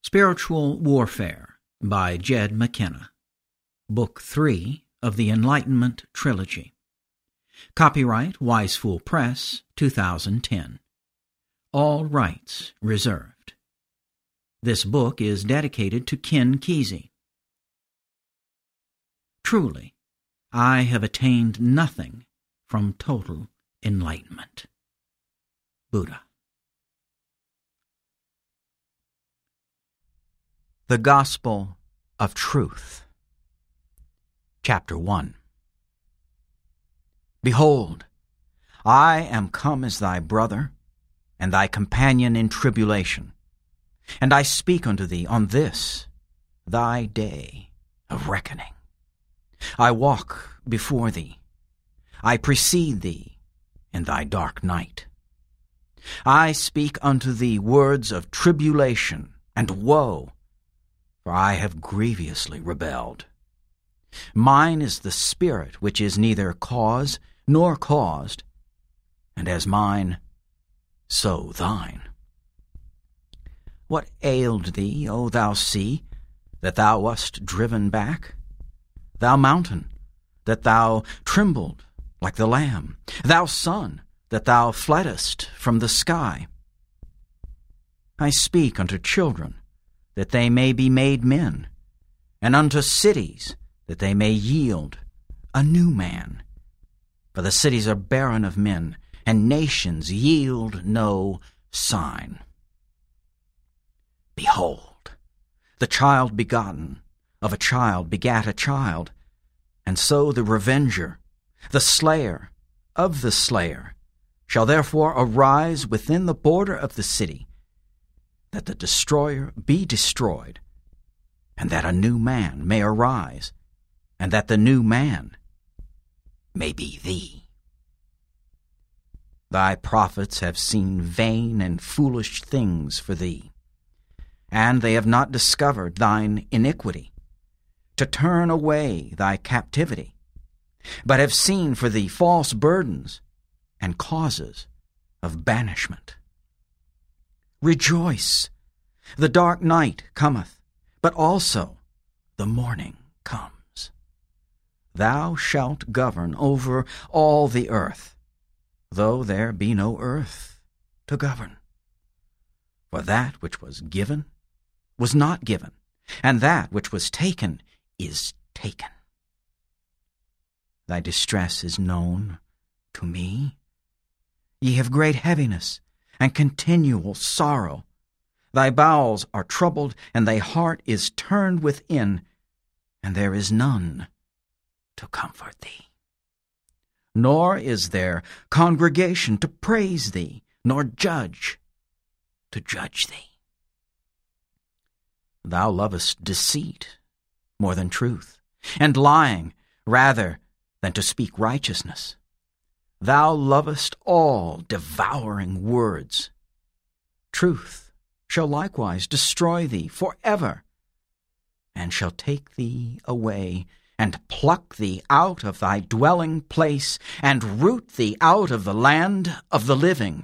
Spiritual Warfare by Jed McKenna. Book 3 of the Enlightenment Trilogy. Copyright Wise Fool Press, 2010. All rights reserved. This book is dedicated to Ken Kesey. Truly, I have attained nothing from total enlightenment. Buddha. The Gospel of Truth. Chapter 1. Behold, I am come as thy brother, and thy companion in tribulation, and I speak unto thee on this, thy day of reckoning. I walk before thee, I precede thee in thy dark night. I speak unto thee words of tribulation and woe, for I have grievously rebelled. Mine is the spirit which is neither cause nor caused, and as mine, so thine. What ailed thee, O thou sea, that thou wast driven back? Thou mountain, that thou trembled like the lamb? Thou sun, that thou fleddest from the sky? I speak unto children, that they may be made men, and unto cities, that they may yield a new man. For the cities are barren of men, and nations yield no sign. Behold, the child begotten of a child begat a child, and so the revenger, the slayer of the slayer, shall therefore arise within the border of the city, that the destroyer be destroyed, and that a new man may arise, and that the new man may be thee. Thy prophets have seen vain and foolish things for thee, and they have not discovered thine iniquity, to turn away thy captivity, but have seen for thee false burdens and causes of banishment. Rejoice! The dark night cometh, but also the morning comes. Thou shalt govern over all the earth, though there be no earth to govern. For that which was given was not given, and that which was taken is taken. Thy distress is known to me. Ye have great heaviness and continual sorrow. Thy bowels are troubled, and thy heart is turned within, and there is none to comfort thee. Nor is there congregation to praise thee, nor judge to judge thee. Thou lovest deceit more than truth, and lying rather than to speak righteousness. Thou lovest all devouring words. Truth shall likewise destroy thee forever, and shall take thee away, and pluck thee out of thy dwelling place, and root thee out of the land of the living.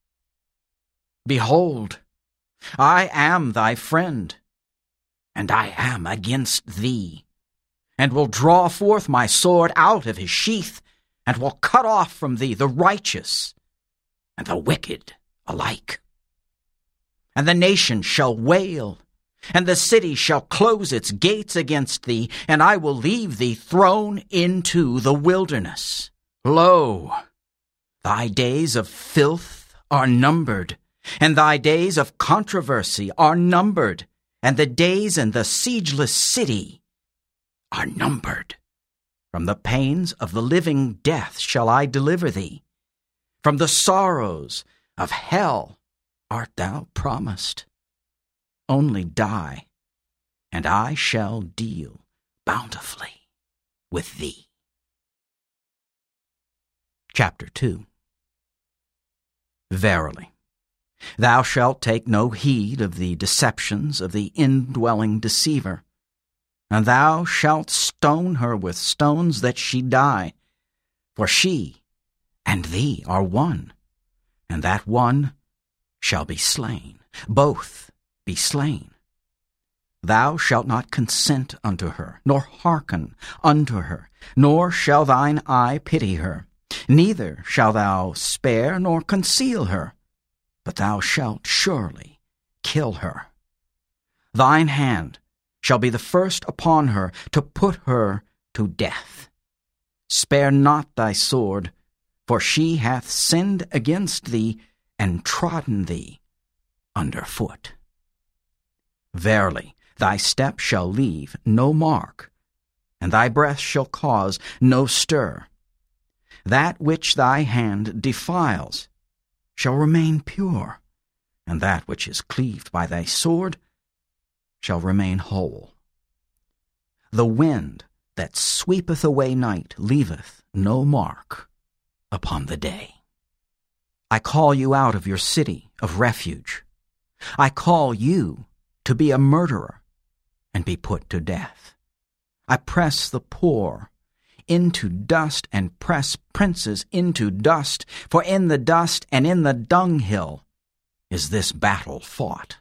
Behold, I am thy friend, and I am against thee, and will draw forth my sword out of his sheath, and will cut off from thee the righteous and the wicked alike. And the nation shall wail, and the city shall close its gates against thee, and I will leave thee thrown into the wilderness. Lo, thy days of filth are numbered, and thy days of controversy are numbered, and the days in the siegeless city are numbered. From the pains of the living death shall I deliver thee. From the sorrows of hell art thou promised. Only die, and I shall deal bountifully with thee. Chapter 2. Verily, thou shalt take no heed of the deceptions of the indwelling deceiver, and thou shalt stone her with stones that she die. For she and thee are one, and that one shall be slain, both be slain. Thou shalt not consent unto her, nor hearken unto her, nor shall thine eye pity her. Neither shalt thou spare nor conceal her, but thou shalt surely kill her. Thine hand shall be the first upon her to put her to death. Spare not thy sword, for she hath sinned against thee, and trodden thee under foot. Verily, thy step shall leave no mark, and thy breath shall cause no stir. That which thy hand defiles shall remain pure, and that which is cleaved by thy sword shall remain whole. The wind that sweepeth away night leaveth no mark upon the day. I call you out of your city of refuge. I call you to be a murderer and be put to death. I press the poor into dust and press princes into dust, for in the dust and in the dunghill is this battle fought.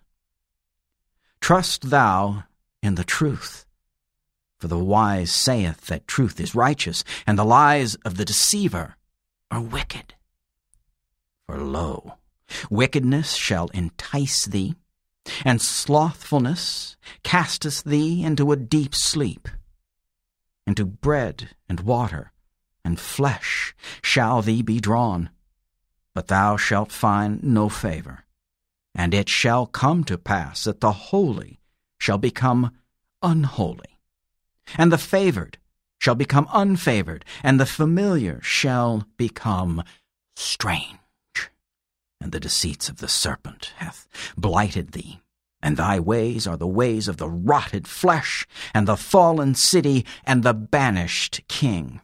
Trust thou in the truth, for the wise saith that truth is righteous, and the lies of the deceiver are wicked. For lo, wickedness shall entice thee, and slothfulness casteth thee into a deep sleep. Into bread and water and flesh shall thee be drawn, but thou shalt find no favor. And it shall come to pass that the holy shall become unholy, and the favored shall become unfavored, and the familiar shall become strange. And the deceits of the serpent hath blighted thee, and thy ways are the ways of the rotted flesh, and the fallen city, and the banished king.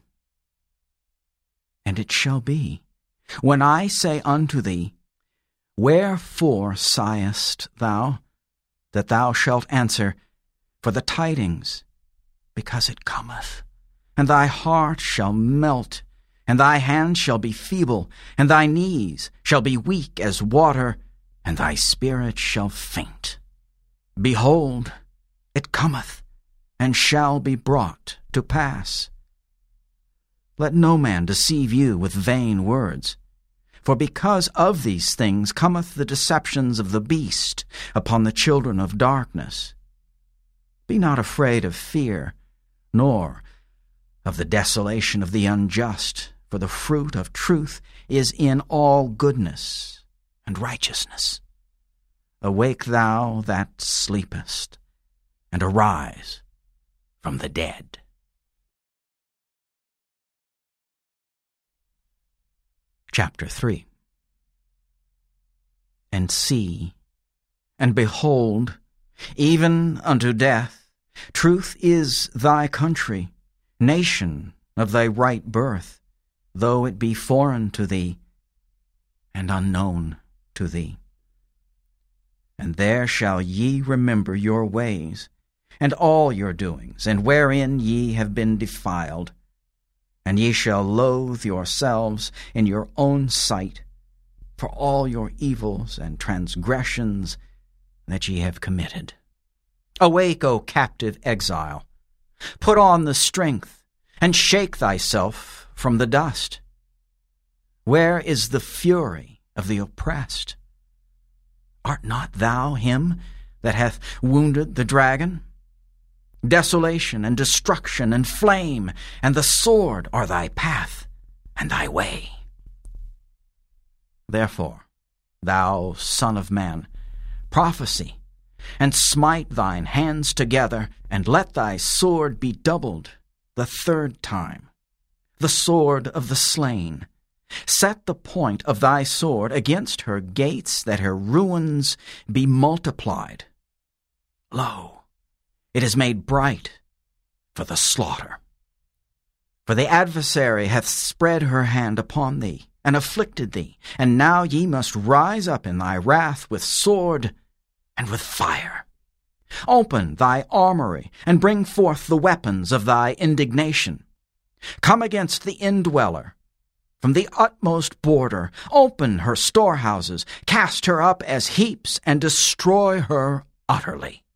And it shall be, when I say unto thee, Wherefore sighest thou? That thou shalt answer, For the tidings, because it cometh. And thy heart shall melt, and thy hand shall be feeble, and thy knees shall be weak as water, and thy spirit shall faint. Behold, it cometh, and shall be brought to pass. Let no man deceive you with vain words, for because of these things cometh the deceptions of the beast upon the children of darkness. Be not afraid of fear, nor of the desolation of the unjust, for the fruit of truth is in all goodness and righteousness. Awake thou that sleepest, and arise from the dead. Chapter 3. And see, and behold, even unto death, truth is thy country, nation of thy right birth, though it be foreign to thee, and unknown to thee. And there shall ye remember your ways, and all your doings, and wherein ye have been defiled. And ye shall loathe yourselves in your own sight for all your evils and transgressions that ye have committed. Awake, O captive exile! Put on the strength, and shake thyself from the dust. Where is the fury of the oppressed? Art not thou him that hath wounded the dragon? Desolation and destruction and flame and the sword are thy path and thy way. Therefore, thou son of man, prophesy, and smite thine hands together, and let thy sword be doubled the third time, the sword of the slain. Set the point of thy sword against her gates, that her ruins be multiplied. Lo, it is made bright for the slaughter. For the adversary hath spread her hand upon thee, and afflicted thee, and now ye must rise up in thy wrath with sword and with fire. Open thy armory, and bring forth the weapons of thy indignation. Come against the indweller from the utmost border. Open her storehouses, cast her up as heaps, and destroy her utterly.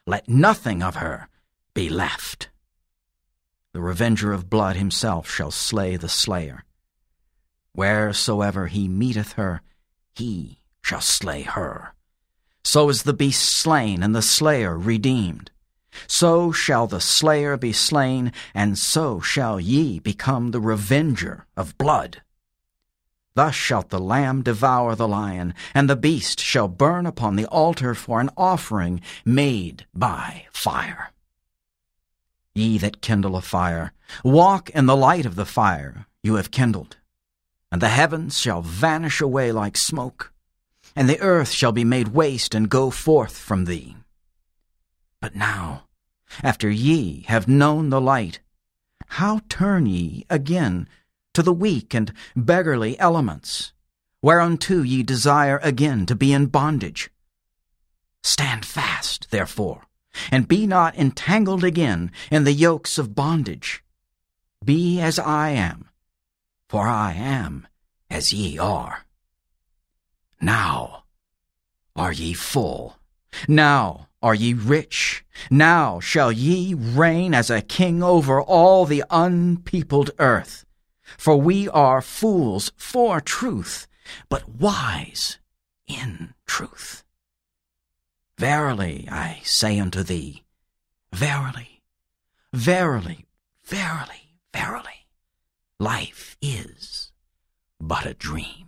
let nothing of her be left. The revenger of blood himself shall slay the slayer. Wheresoever he meeteth her, he shall slay her. So is the beast slain, and the slayer redeemed. So shall the slayer be slain, and so shall ye become the revenger of blood. Thus shalt the lamb devour the lion, and the beast shall burn upon the altar for an offering made by fire. Ye that kindle a fire, walk in the light of the fire you have kindled. And the heavens shall vanish away like smoke, and the earth shall be made waste and go forth from thee. But now, after ye have known the light, how turn ye again to the weak and beggarly elements, whereunto ye desire again to be in bondage? Stand fast, therefore, and be not entangled again in the yokes of bondage. Be as I am, for I am as ye are. Now are ye full, now are ye rich, now shall ye reign as a king over all the unpeopled earth. For we are fools for truth, but wise in truth. Verily I say unto thee, verily, verily, verily, verily, life is but a dream.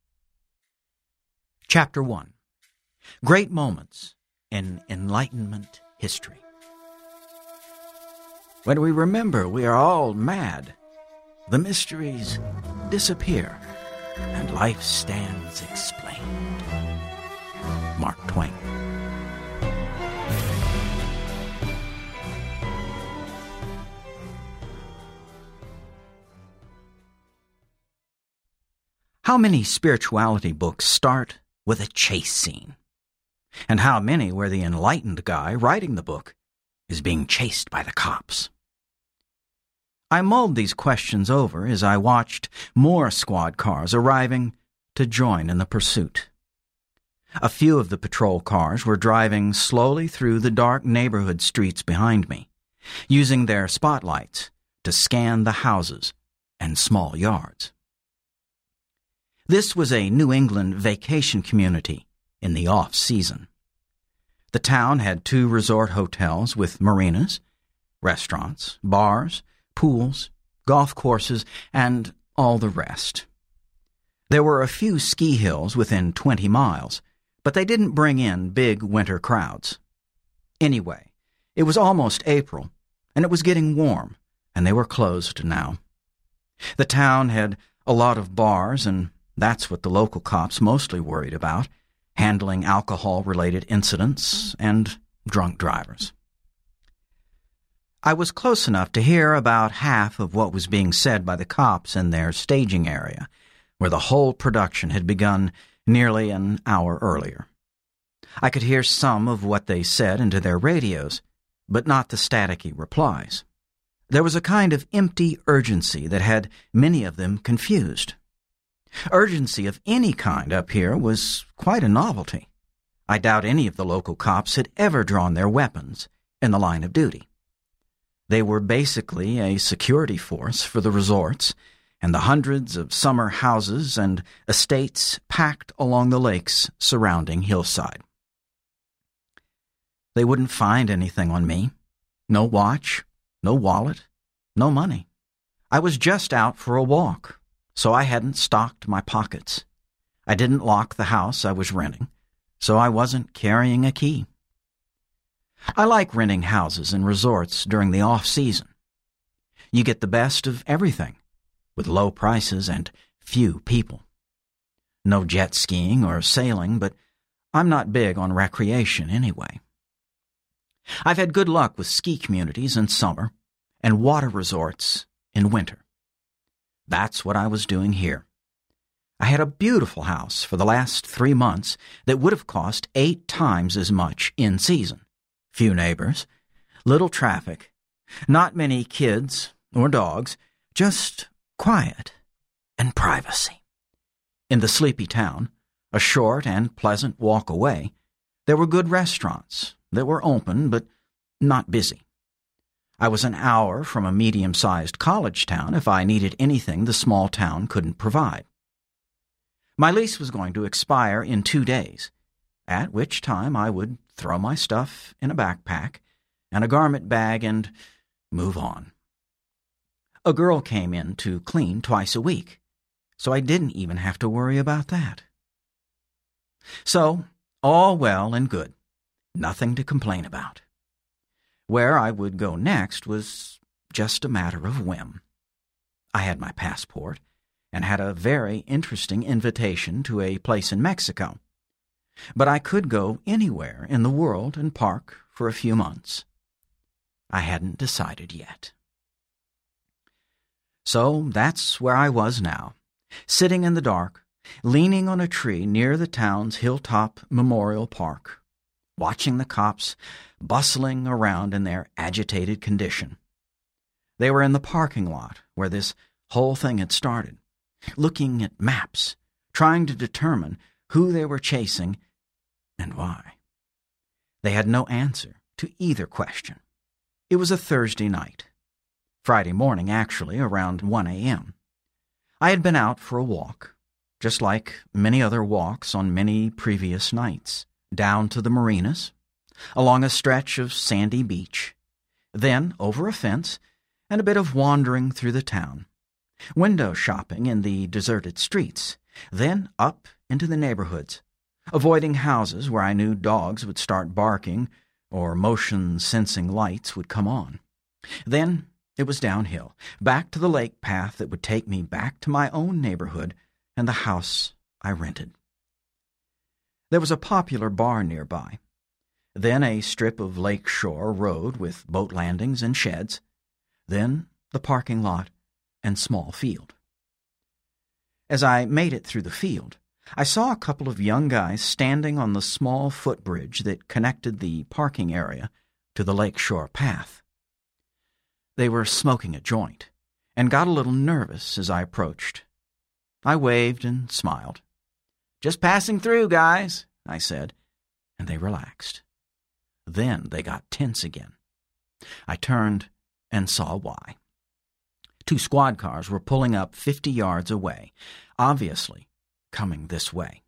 Chapter 1. Great Moments in Enlightenment History. When we remember we are all mad, the mysteries disappear, and life stands explained. Mark Twain. How many spirituality books start with a chase scene? And how many where the enlightened guy writing the book is being chased by the cops? I mulled these questions over as I watched more squad cars arriving to join in the pursuit. A few of the patrol cars were driving slowly through the dark neighborhood streets behind me, using their spotlights to scan the houses and small yards. This was a New England vacation community in the off-season. The town had 2 resort hotels with marinas, restaurants, bars, pools, golf courses, and all the rest. There were a few ski hills within 20 miles, but they didn't bring in big winter crowds. Anyway, it was almost April, and it was getting warm, and they were closed now. The town had a lot of bars, and that's what the local cops mostly worried about, handling alcohol-related incidents and drunk drivers. I was close enough to hear about half of what was being said by the cops in their staging area, where the whole production had begun nearly an hour earlier. I could hear some of what they said into their radios, but not the staticky replies. There was a kind of empty urgency that had many of them confused. Urgency of any kind up here was quite a novelty. I doubt any of the local cops had ever drawn their weapons in the line of duty. They were basically a security force for the resorts and the hundreds of summer houses and estates packed along the lakes surrounding Hillside. They wouldn't find anything on me. No watch, no wallet, no money. I was just out for a walk, so I hadn't stocked my pockets. I didn't lock the house I was renting, so I wasn't carrying a key. I like renting houses and resorts during the off-season. You get the best of everything, with low prices and few people. No jet skiing or sailing, but I'm not big on recreation anyway. I've had good luck with ski communities in summer and water resorts in winter. That's what I was doing here. I had a beautiful house for the last 3 months that would have cost 8 times as much in season. Few neighbors, little traffic, not many kids or dogs, just quiet and privacy. In the sleepy town, a short and pleasant walk away, there were good restaurants that were open but not busy. I was an hour from a medium-sized college town if I needed anything the small town couldn't provide. My lease was going to expire in 2 days, at which time I would throw my stuff in a backpack and a garment bag and move on. A girl came in to clean twice a week, so I didn't even have to worry about that. So, all well and good. Nothing to complain about. Where I would go next was just a matter of whim. I had my passport and had a very interesting invitation to a place in Mexico. But I could go anywhere in the world and park for a few months. I hadn't decided yet. So that's where I was now, sitting in the dark, leaning on a tree near the town's Hilltop Memorial Park, watching the cops bustling around in their agitated condition. They were in the parking lot where this whole thing had started, looking at maps, trying to determine who they were chasing and why. They had no answer to either question. It was a Thursday night. Friday morning, actually, around 1 a.m. I had been out for a walk, just like many other walks on many previous nights, down to the marinas, along a stretch of sandy beach, then over a fence, and a bit of wandering through the town, window shopping in the deserted streets, then up into the neighborhoods, avoiding houses where I knew dogs would start barking or motion-sensing lights would come on. Then it was downhill, back to the lake path that would take me back to my own neighborhood and the house I rented. There was a popular bar nearby, then a strip of lake shore road with boat landings and sheds, then the parking lot and small field. As I made it through the field, I saw a couple of young guys standing on the small footbridge that connected the parking area to the lakeshore path. They were smoking a joint and got a little nervous as I approached. I waved and smiled. "Just passing through, guys," I said, and they relaxed. Then they got tense again. I turned and saw why. 2 squad cars were pulling up 50 yards away, obviously coming this way.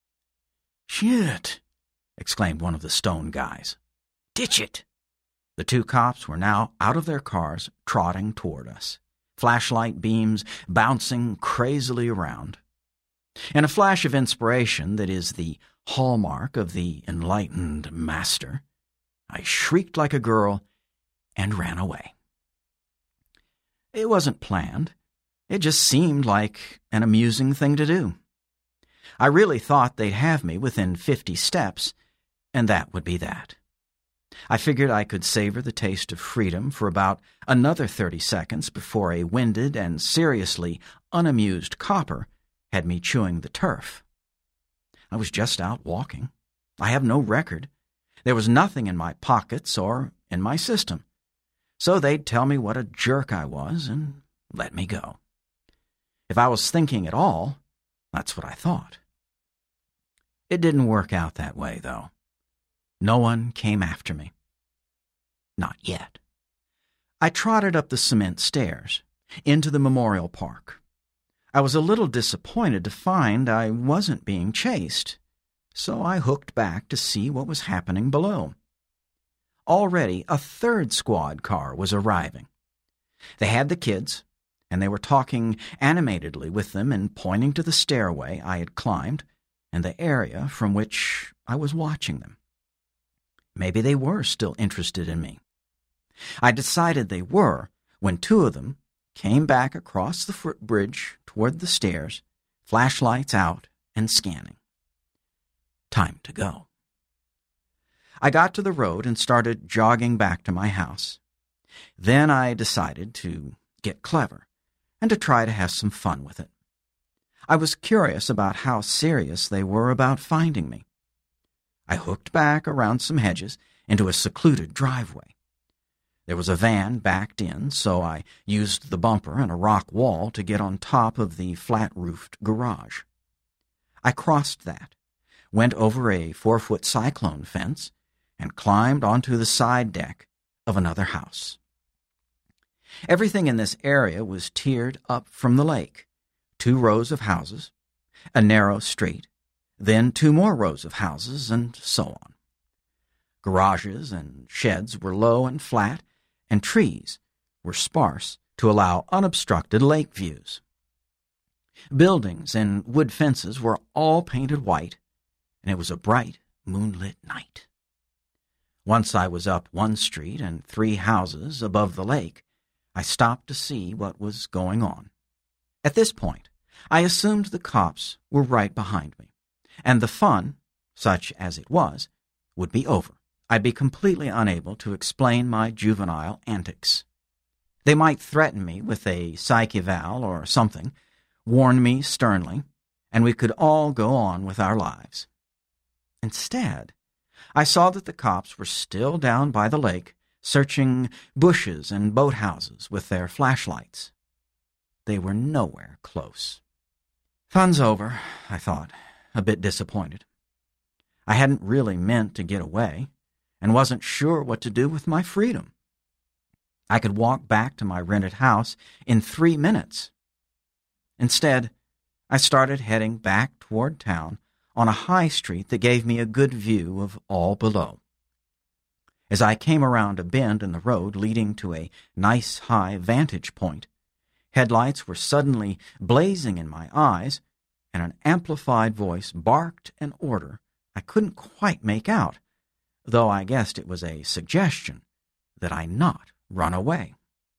"Shit!" exclaimed one of the stone guys. "Ditch it!" The 2 cops were now out of their cars, trotting toward us, flashlight beams bouncing crazily around. In a flash of inspiration that is the hallmark of the enlightened master, I shrieked like a girl and ran away. It wasn't planned. It just seemed like an amusing thing to do. I really thought they'd have me within 50 steps, and that would be that. I figured I could savor the taste of freedom for about another 30 seconds before a winded and seriously unamused copper had me chewing the turf. I was just out walking. I have no record. There was nothing in my pockets or in my system. So they'd tell me what a jerk I was and let me go. If I was thinking at all, that's what I thought. It didn't work out that way, though. No one came after me. Not yet. I trotted up the cement stairs, into the memorial park. I was a little disappointed to find I wasn't being chased, so I hooked back to see what was happening below. Already a 3rd squad car was arriving. They had the kids, and they were talking animatedly with them and pointing to the stairway I had climbed and the area from which I was watching them. Maybe they were still interested in me. I decided they were when 2 of them came back across the footbridge toward the stairs, flashlights out and scanning. Time to go. I got to the road and started jogging back to my house. Then I decided to get clever and to try to have some fun with it. I was curious about how serious they were about finding me. I hooked back around some hedges into a secluded driveway. There was a van backed in, so I used the bumper and a rock wall to get on top of the flat-roofed garage. I crossed that, went over a 4-foot cyclone fence, and climbed onto the side deck of another house. Everything in this area was tiered up from the lake. 2 rows of houses, a narrow street, then 2 more rows of houses, and so on. Garages and sheds were low and flat, and trees were sparse to allow unobstructed lake views. Buildings and wood fences were all painted white, and it was a bright, moonlit night. Once I was up one street and 3 houses above the lake, I stopped to see what was going on. At this point, I assumed the cops were right behind me, and the fun, such as it was, would be over. I'd be completely unable to explain my juvenile antics. They might threaten me with a psych eval or something, warn me sternly, and we could all go on with our lives. Instead, I saw that the cops were still down by the lake, searching bushes and boathouses with their flashlights. They were nowhere close. Fun's over, I thought, a bit disappointed. I hadn't really meant to get away, and wasn't sure what to do with my freedom. I could walk back to my rented house in 3 minutes. Instead, I started heading back toward town on a high street that gave me a good view of all below. As I came around a bend in the road leading to a nice high vantage point, headlights were suddenly blazing in my eyes, and an amplified voice barked an order I couldn't quite make out, though I guessed it was a suggestion that I not run away.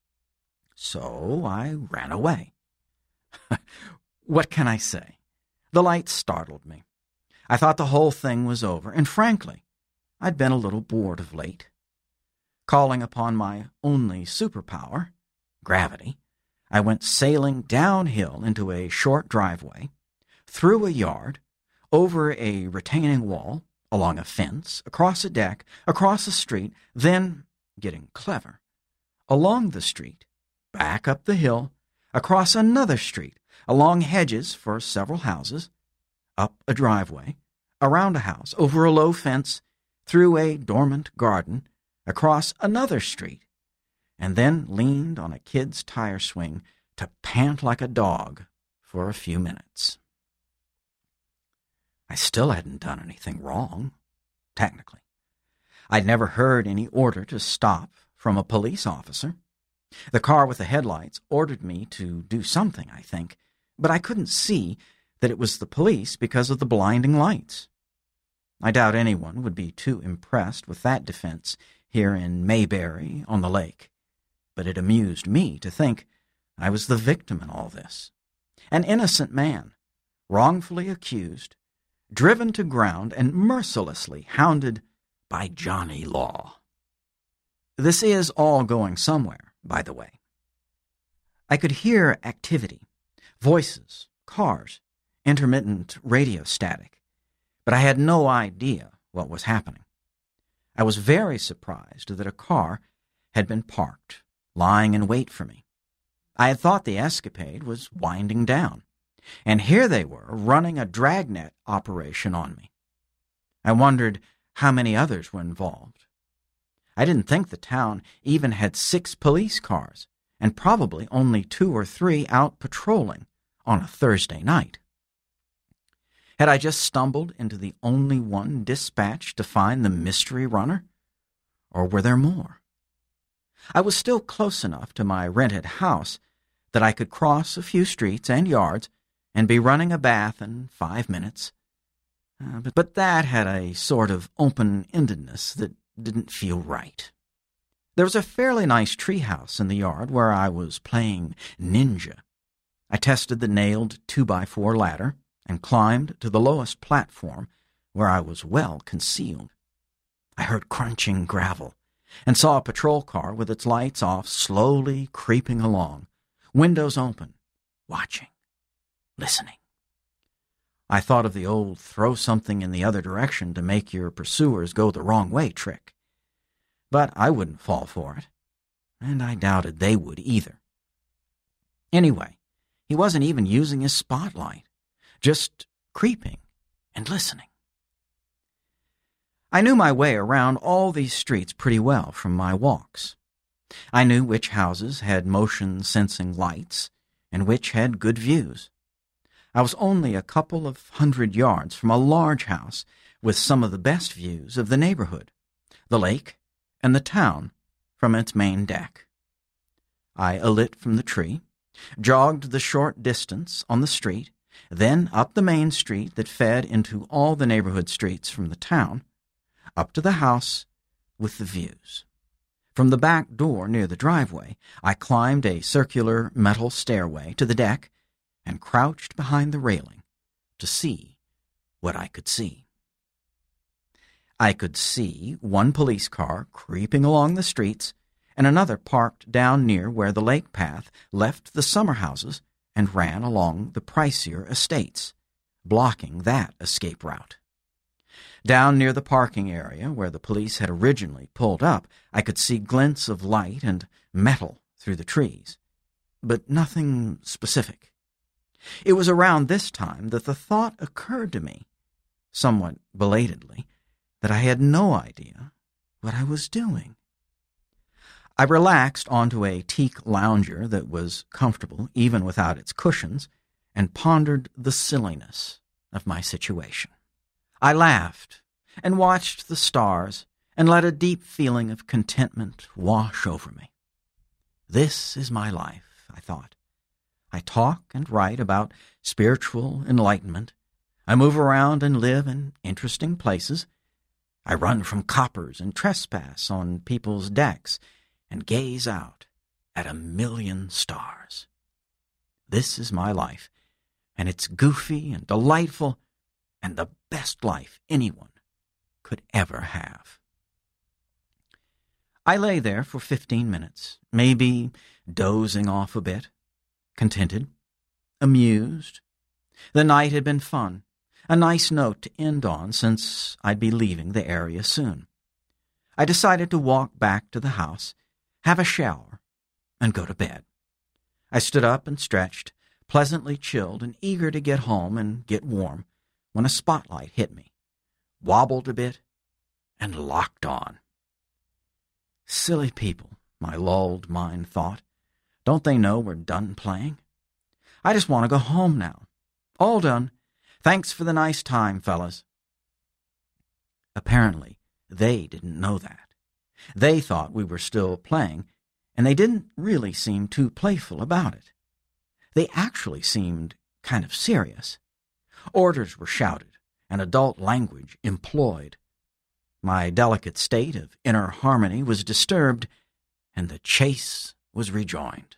So I ran away. What can I say? The light startled me. I thought the whole thing was over, and frankly, I'd been a little bored of late. Calling upon my only superpower, gravity, I went sailing downhill into a short driveway, through a yard, over a retaining wall, along a fence, across a deck, across a street, then, getting clever, along the street, back up the hill, across another street, along hedges for several houses, up a driveway, around a house, over a low fence, through a dormant garden, across another street, and then leaned on a kid's tire swing to pant like a dog for a few minutes. I still hadn't done anything wrong, technically. I'd never heard any order to stop from a police officer. The car with the headlights ordered me to do something, I think, but I couldn't see that it was the police because of the blinding lights. I doubt anyone would be too impressed with that defense here in Mayberry on the lake, but it amused me to think I was the victim in all this. An innocent man, wrongfully accused, driven to ground and mercilessly hounded by Johnny Law. This is all going somewhere, by the way. I could hear activity, voices, cars, intermittent radio static, but I had no idea what was happening. I was very surprised that a car had been parked, lying in wait for me. I had thought the escapade was winding down, and here they were running a dragnet operation on me. I wondered how many others were involved. I didn't think the town even had 6 police cars, and probably only 2 or 3 out patrolling on a Thursday night. Had I just stumbled into the only one dispatched to find the mystery runner? Or were there more? I was still close enough to my rented house that I could cross a few streets and yards and be running a bath in 5 minutes. But that had a sort of open-endedness that didn't feel right. There was a fairly nice treehouse in the yard where I was playing ninja. I tested the nailed 2x4 ladder and climbed to the lowest platform where I was well concealed. I heard crunching gravel and saw a patrol car with its lights off slowly creeping along, windows open, watching, listening. I thought of the old throw something in the other direction to make your pursuers go the wrong way trick. But I wouldn't fall for it, and I doubted they would either. Anyway, he wasn't even using his spotlight, just creeping and listening. I knew my way around all these streets pretty well from my walks. I knew which houses had motion-sensing lights and which had good views. I was only a couple of 100 yards from a large house with some of the best views of the neighborhood, the lake, and the town from its main deck. I alit from the tree, jogged the short distance on the street, then up the main street that fed into all the neighborhood streets from the town, up to the house with the views. From the back door near the driveway, I climbed a circular metal stairway to the deck and crouched behind the railing to see what I could see. I could see one police car creeping along the streets and another parked down near where the lake path left the summer houses and ran along the pricier estates, blocking that escape route. Down near the parking area where the police had originally pulled up, I could see glints of light and metal through the trees, but nothing specific. It was around this time that the thought occurred to me, somewhat belatedly, that I had no idea what I was doing. I relaxed onto a teak lounger that was comfortable even without its cushions and pondered the silliness of my situation. I laughed and watched the stars and let a deep feeling of contentment wash over me. This is my life, I thought. I talk and write about spiritual enlightenment. I move around and live in interesting places. I run from coppers and trespass on people's decks and gaze out at 1,000,000 stars. This is my life, and it's goofy and delightful and the best life anyone could ever have. I lay there for 15 minutes, maybe dozing off a bit, contented, amused. The night had been fun, a nice note to end on since I'd be leaving the area soon. I decided to walk back to the house, have a shower, and go to bed. I stood up and stretched, pleasantly chilled and eager to get home and get warm, when a spotlight hit me, wobbled a bit, and locked on. Silly people, my lulled mind thought. Don't they know we're done playing? I just want to go home now. All done. Thanks for the nice time, fellas. Apparently, they didn't know that. They thought we were still playing, and they didn't really seem too playful about it. They actually seemed kind of serious. Orders were shouted, and adult language employed. My delicate state of inner harmony was disturbed, and the chase was rejoined.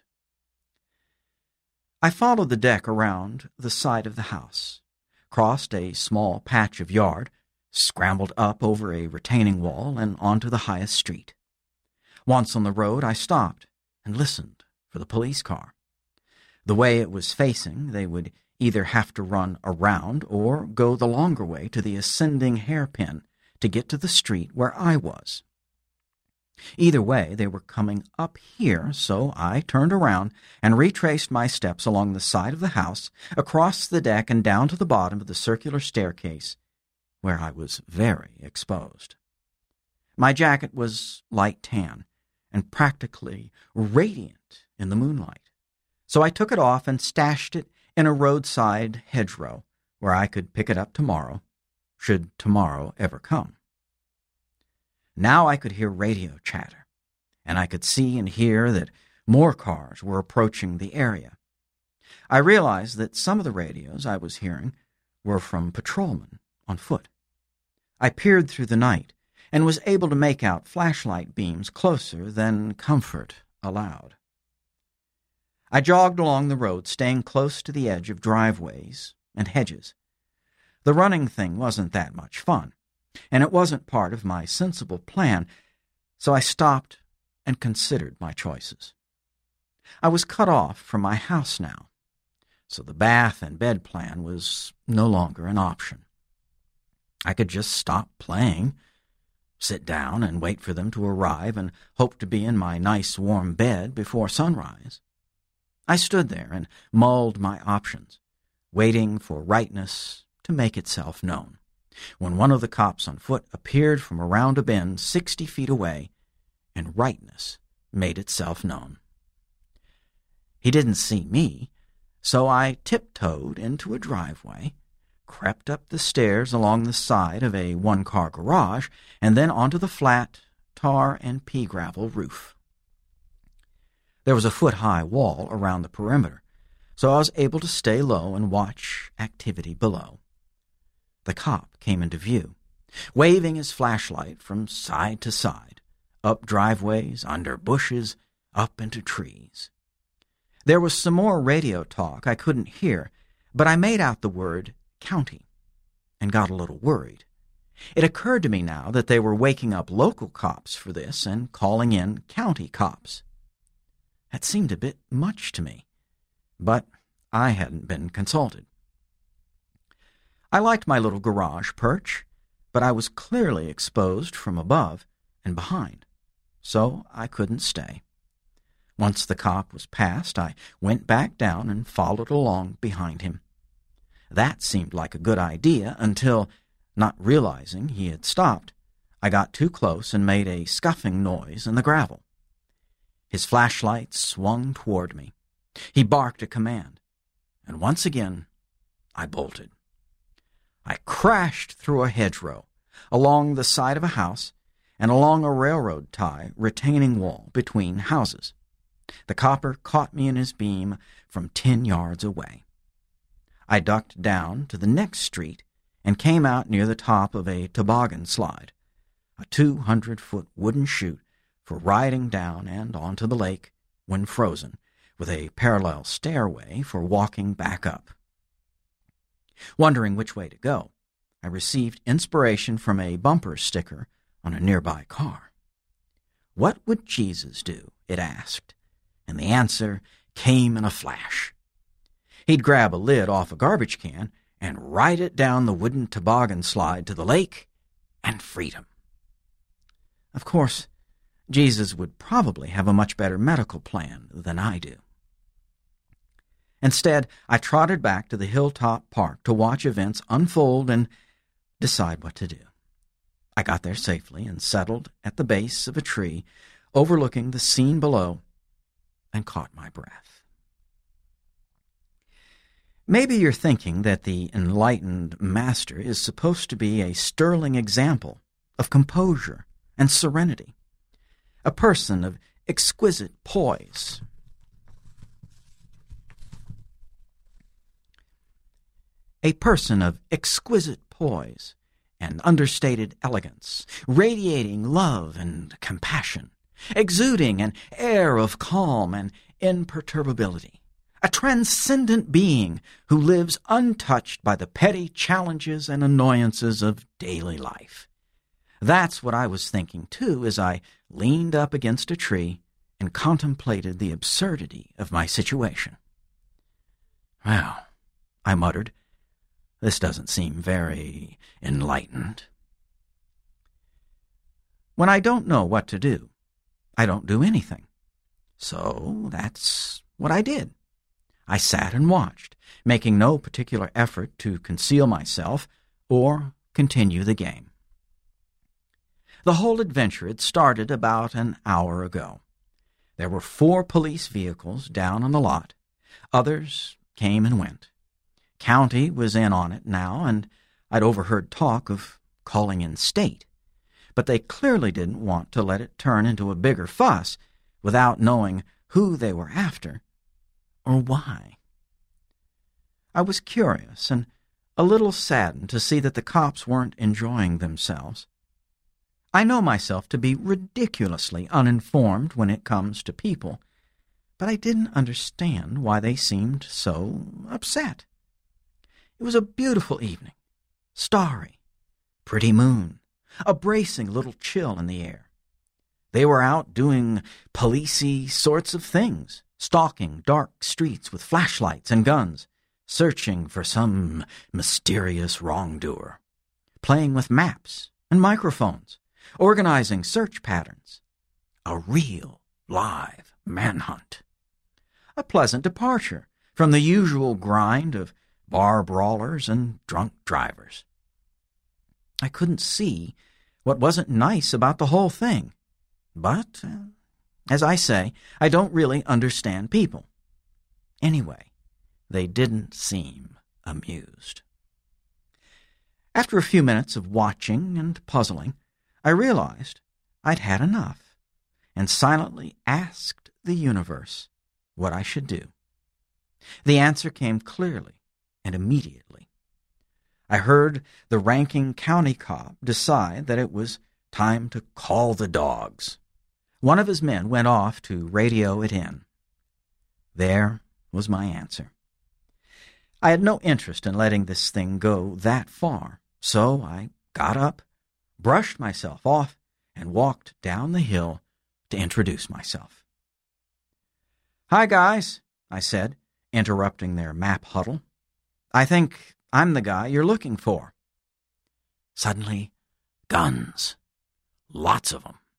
I followed the deck around the side of the house, crossed a small patch of yard, scrambled up over a retaining wall and onto the highest street. Once on the road, I stopped and listened for the police car. The way it was facing, they would either have to run around or go the longer way to the ascending hairpin to get to the street where I was. Either way, they were coming up here, so I turned around and retraced my steps along the side of the house, across the deck and down to the bottom of the circular staircase, where I was very exposed. My jacket was light tan and practically radiant in the moonlight, so I took it off and stashed it in a roadside hedgerow where I could pick it up tomorrow, should tomorrow ever come. Now I could hear radio chatter, and I could see and hear that more cars were approaching the area. I realized that some of the radios I was hearing were from patrolmen on foot. I peered through the night and was able to make out flashlight beams closer than comfort allowed. I jogged along the road, staying close to the edge of driveways and hedges. The running thing wasn't that much fun, and it wasn't part of my sensible plan, so I stopped and considered my choices. I was cut off from my house now, so the bath and bed plan was no longer an option. I could just stop playing, sit down and wait for them to arrive and hope to be in my nice warm bed before sunrise. I stood there and mulled my options, waiting for rightness to make itself known, when one of the cops on foot appeared from around a bend 60 feet away, and rightness made itself known. He didn't see me, so I tiptoed into a driveway, crept up the stairs along the side of a one-car garage, and then onto the flat, tar and pea gravel roof. There was a foot-high wall around the perimeter, so I was able to stay low and watch activity below. The cop came into view, waving his flashlight from side to side, up driveways, under bushes, up into trees. There was some more radio talk I couldn't hear, but I made out the word county and got a little worried. It occurred to me now that they were waking up local cops for this and calling in county cops. That seemed a bit much to me, but I hadn't been consulted. I liked my little garage perch, but I was clearly exposed from above and behind, so I couldn't stay. Once the cop was past, I went back down and followed along behind him. That seemed like a good idea until, not realizing he had stopped, I got too close and made a scuffing noise in the gravel. His flashlight swung toward me. He barked a command, and once again I bolted. I crashed through a hedgerow, along the side of a house, and along a railroad tie retaining wall between houses. The copper caught me in his beam from 10 yards away. I ducked down to the next street and came out near the top of a toboggan slide, a 200-foot wooden chute for riding down and onto the lake when frozen, with a parallel stairway for walking back up. Wondering which way to go, I received inspiration from a bumper sticker on a nearby car. What would Jesus do? It asked, and the answer came in a flash. He'd grab a lid off a garbage can and ride it down the wooden toboggan slide to the lake and freedom. Of course, Jesus would probably have a much better medical plan than I do. Instead, I trotted back to the hilltop park to watch events unfold and decide what to do. I got there safely and settled at the base of a tree overlooking the scene below and caught my breath. Maybe you're thinking that the enlightened master is supposed to be a sterling example of composure and serenity, a person of exquisite poise. A person of exquisite poise and understated elegance, radiating love and compassion, exuding an air of calm and imperturbability, a transcendent being who lives untouched by the petty challenges and annoyances of daily life. That's what I was thinking, too, as I leaned up against a tree and contemplated the absurdity of my situation. Well, I muttered, this doesn't seem very enlightened. When I don't know what to do, I don't do anything. So that's what I did. I sat and watched, making no particular effort to conceal myself or continue the game. The whole adventure had started about an hour ago. There were 4 police vehicles down on the lot. Others came and went. County was in on it now, and I'd overheard talk of calling in state. But they clearly didn't want to let it turn into a bigger fuss without knowing who they were after or why. I was curious and a little saddened to see that the cops weren't enjoying themselves. I know myself to be ridiculously uninformed when it comes to people, but I didn't understand why they seemed so upset. It was a beautiful evening, starry, pretty moon, a bracing little chill in the air. They were out doing policey sorts of things, stalking dark streets with flashlights and guns, searching for some mysterious wrongdoer, playing with maps and microphones, organizing search patterns. A real, live manhunt. A pleasant departure from the usual grind of bar brawlers and drunk drivers. I couldn't see what wasn't nice about the whole thing. But, as I say, I don't really understand people. Anyway, they didn't seem amused. After a few minutes of watching and puzzling, I realized I'd had enough and silently asked the universe what I should do. The answer came clearly and immediately. I heard the ranking county cop decide that it was time to call the dogs. One of his men went off to radio it in. There was my answer. I had no interest in letting this thing go that far, so I got up, brushed myself off, and walked down the hill to introduce myself. "Hi, guys," I said, interrupting their map huddle. "I think I'm the guy you're looking for." Suddenly, guns. Lots of them.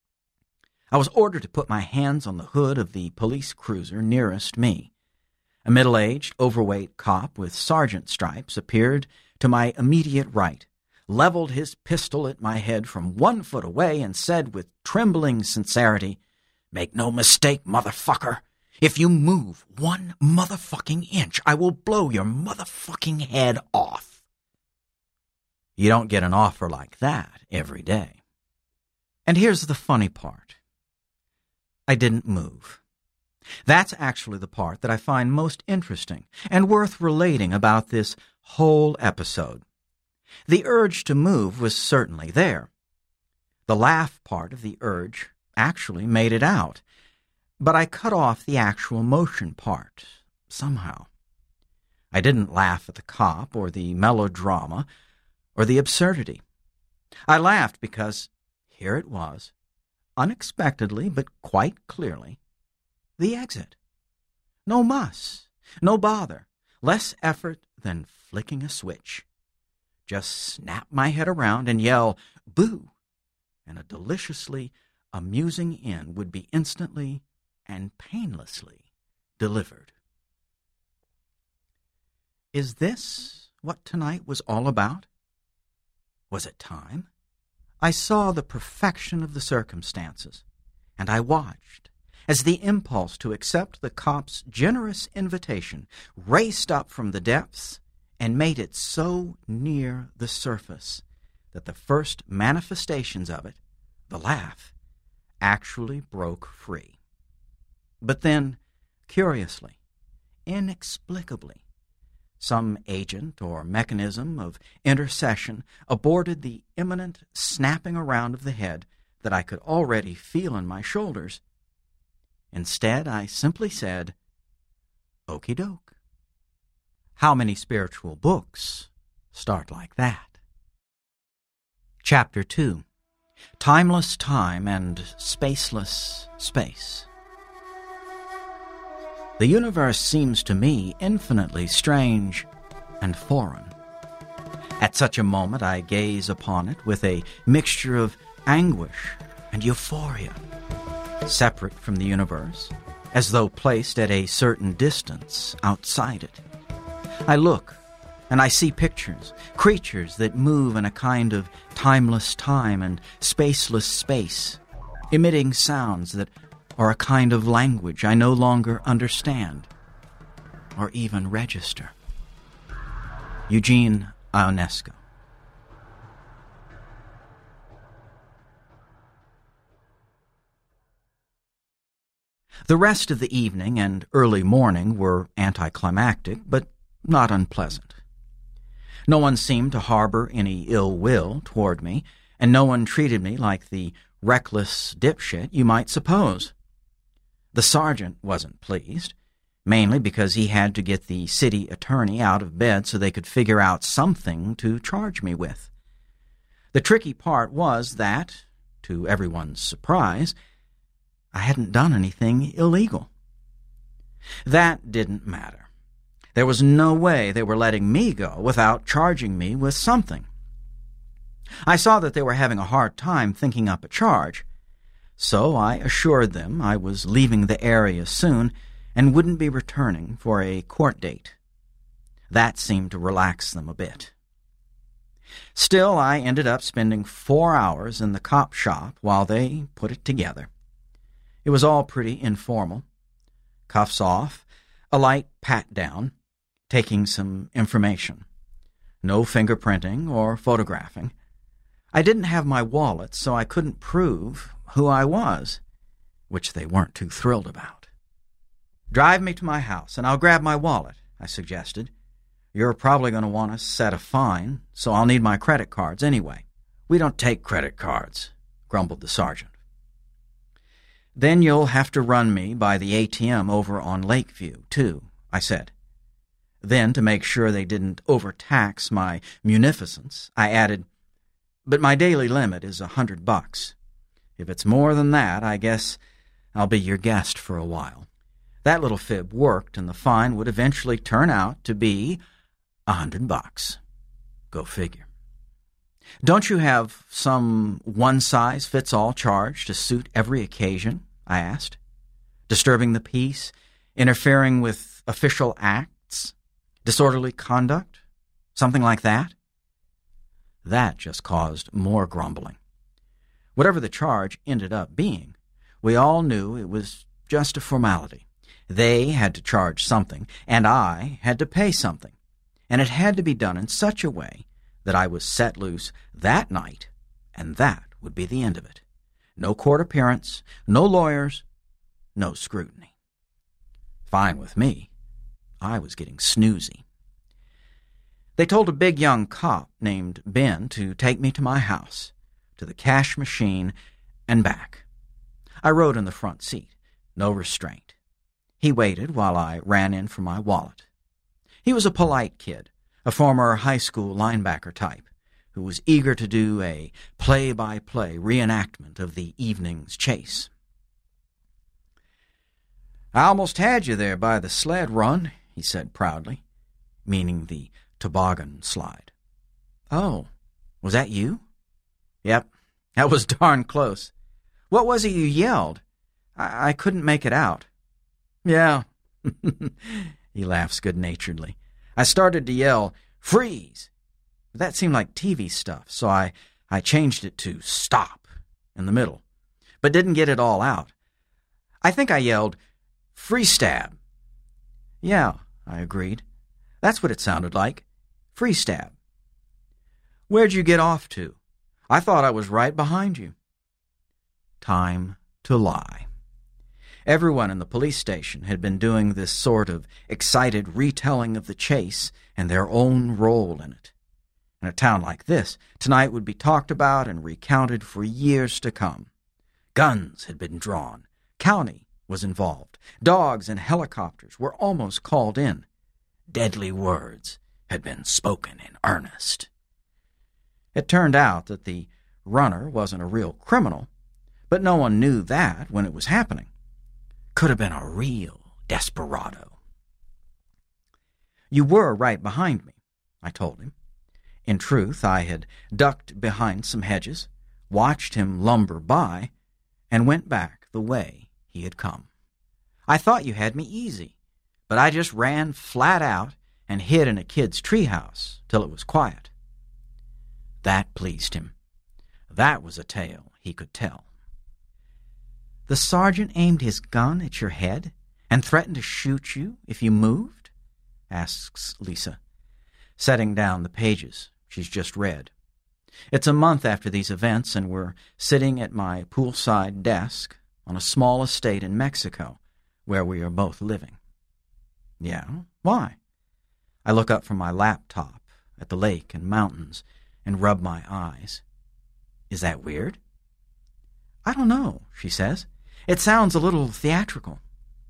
I was ordered to put my hands on the hood of the police cruiser nearest me. A middle-aged, overweight cop with sergeant stripes appeared to my immediate right, leveled his pistol at my head from 1 foot away, and said with trembling sincerity, "Make no mistake, motherfucker. If you move 1 motherfucking inch, I will blow your motherfucking head off." You don't get an offer like that every day. And here's the funny part. I didn't move. That's actually the part that I find most interesting and worth relating about this whole episode. The urge to move was certainly there. The laugh part of the urge actually made it out, but I cut off the actual motion part, somehow. I didn't laugh at the cop or the melodrama or the absurdity. I laughed because here it was, unexpectedly but quite clearly, the exit. No muss, no bother, less effort than flicking a switch. Just snap my head around and yell, "Boo!" and a deliciously amusing end would be instantly and painlessly delivered. Is this what tonight was all about? Was it time? I saw the perfection of the circumstances, and I watched as the impulse to accept the cop's generous invitation raced up from the depths and made it so near the surface that the first manifestations of it, the laugh, actually broke free. But then, curiously, inexplicably, some agent or mechanism of intercession aborted the imminent snapping around of the head that I could already feel in my shoulders. Instead, I simply said, "Okie doke." How many spiritual books start like that? Chapter 2. Timeless Time and Spaceless Space. The universe seems to me infinitely strange and foreign. At such a moment I gaze upon it with a mixture of anguish and euphoria, separate from the universe, as though placed at a certain distance outside it. I look, and I see pictures, creatures that move in a kind of timeless time and spaceless space, emitting sounds that are a kind of language I no longer understand or even register. Eugene Ionesco. The rest of the evening and early morning were anticlimactic, but not unpleasant. No one seemed to harbor any ill will toward me, and no one treated me like the reckless dipshit you might suppose. The sergeant wasn't pleased, mainly because he had to get the city attorney out of bed so they could figure out something to charge me with. The tricky part was that, to everyone's surprise, I hadn't done anything illegal. That didn't matter. There was no way they were letting me go without charging me with something. I saw that they were having a hard time thinking up a charge, so I assured them I was leaving the area soon and wouldn't be returning for a court date. That seemed to relax them a bit. Still, I ended up spending 4 hours in the cop shop while they put it together. It was all pretty informal. Cuffs off, a light pat-down, taking some information. No fingerprinting or photographing. I didn't have my wallet, so I couldn't prove who I was, which they weren't too thrilled about. "Drive me to my house, and I'll grab my wallet," I suggested. "You're probably going to want to set a fine, so I'll need my credit cards anyway." "We don't take credit cards," grumbled the sergeant. "Then you'll have to run me by the ATM over on Lakeview, too," I said. Then, to make sure they didn't overtax my munificence, I added, "But my daily limit is $100. If it's more than that, I guess I'll be your guest for a while." That little fib worked, and the fine would eventually turn out to be $100. Go figure. "Don't you have some one-size-fits-all charge to suit every occasion?" I asked. "Disturbing the peace? Interfering with official acts? Disorderly conduct? Something like that?" That just caused more grumbling. Whatever the charge ended up being, we all knew it was just a formality. They had to charge something, and I had to pay something, and it had to be done in such a way that I was set loose that night, and that would be the end of it. No court appearance, no lawyers, no scrutiny. Fine with me. I was getting snoozy. They told a big young cop named Ben to take me to my house, to the cash machine, and back. I rode in the front seat, no restraint. He waited while I ran in for my wallet. He was a polite kid, a former high school linebacker type, who was eager to do a play-by-play reenactment of the evening's chase. "I almost had you there by the sled run," he said proudly, meaning the toboggan slide. "Oh, was that you?" "Yep, that was darn close. What was it you yelled? I couldn't make it out." "Yeah," he laughs good-naturedly. "I started to yell, 'Freeze!' But that seemed like TV stuff, so I changed it to 'Stop' in the middle, but didn't get it all out. I think I yelled, 'Free stab.'" "Yeah," I agreed. "That's what it sounded like. Free stab." "Where'd you get off to? I thought I was right behind you." Time to lie. Everyone in the police station had been doing this sort of excited retelling of the chase and their own role in it. In a town like this, tonight would be talked about and recounted for years to come. Guns had been drawn. County was involved. Dogs and helicopters were almost called in. Deadly words had been spoken in earnest. It turned out that the runner wasn't a real criminal, but no one knew that when it was happening. Could have been a real desperado. "You were right behind me," I told him. In truth, I had ducked behind some hedges, watched him lumber by, and went back the way he had come. "I thought you had me easy, but I just ran flat out and hid in a kid's treehouse till it was quiet." That pleased him. That was a tale he could tell. "The sergeant aimed his gun at your head and threatened to shoot you if you moved?" asks Lisa, setting down the pages she's just read. It's a month after these events, and we're sitting at my poolside desk on a small estate in Mexico where we are both living. "Yeah? Why?" I look up from my laptop at the lake and mountains and rub my eyes. "Is that weird?" "I don't know," she says. "It sounds a little theatrical."